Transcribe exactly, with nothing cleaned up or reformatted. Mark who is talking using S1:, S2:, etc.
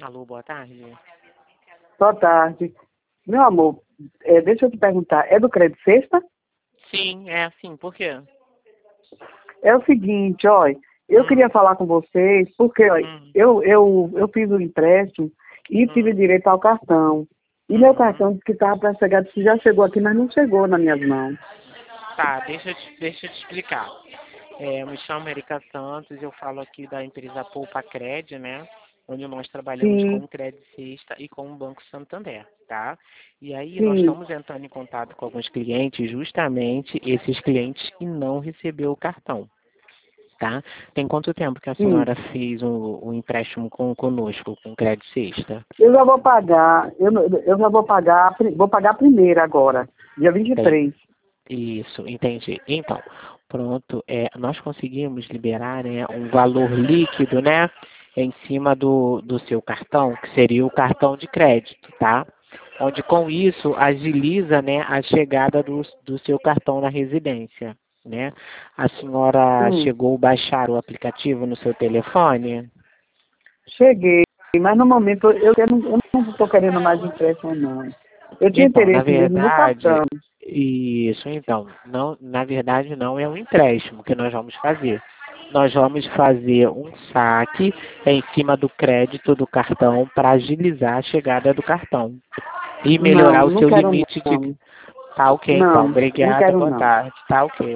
S1: Alô, boa tarde.
S2: Boa tarde. Meu amor, é, deixa eu te perguntar, é do Crédito Sexta?
S1: Sim, é assim, por quê?
S2: É o seguinte, olha, eu
S1: Hum.
S2: queria falar com vocês, porque olha,
S1: Hum.
S2: eu, eu, eu fiz o empréstimo e
S1: Hum.
S2: tive direito ao cartão. E
S1: Uhum.
S2: meu cartão disse que estava para chegar, disse que já chegou aqui, mas não chegou nas minhas mãos.
S1: Tá, deixa eu te, deixa eu te explicar. É, eu me chamo Erika Santos, eu falo aqui da empresa Poupa Cred, né? Onde nós trabalhamos com
S2: Sim,
S1: o Crédito Sexta e com o Banco Santander, tá? E aí nós
S2: sim.
S1: estamos entrando em contato com alguns clientes, justamente esses clientes que não recebeu o cartão, tá? Tem quanto tempo que a
S2: Sim.
S1: senhora fez o, o empréstimo com, conosco, com o Crédito Sexta?
S2: Eu já vou pagar, eu, não- eu já vou pagar, vou pagar a primeira agora, dia vinte e
S1: Tem.
S2: três.
S1: Isso, entendi. Então, pronto, é, nós conseguimos liberar, né, um valor líquido, né, em cima do, do seu cartão, que seria o cartão de crédito, tá? Onde com isso agiliza, né, a chegada do, do seu cartão na residência, né? A senhora
S2: Sim,
S1: chegou a baixar o aplicativo no seu telefone?
S2: cheguei, mas no momento eu, eu não eu não estou querendo mais empréstimo, não. Eu tinha
S1: Então, na
S2: interesse mesmo no
S1: verdade,
S2: cartão.
S1: isso, então, não, na verdade não é um empréstimo que nós vamos fazer. Nós vamos fazer um saque em cima do crédito do cartão para agilizar a chegada do cartão e melhorar
S2: Não,
S1: o
S2: não
S1: seu
S2: quero
S1: limite de.
S2: não.
S1: Tá ok, então.
S2: Não, não
S1: Obrigada,
S2: quero
S1: boa
S2: não.
S1: tarde. Tá ok.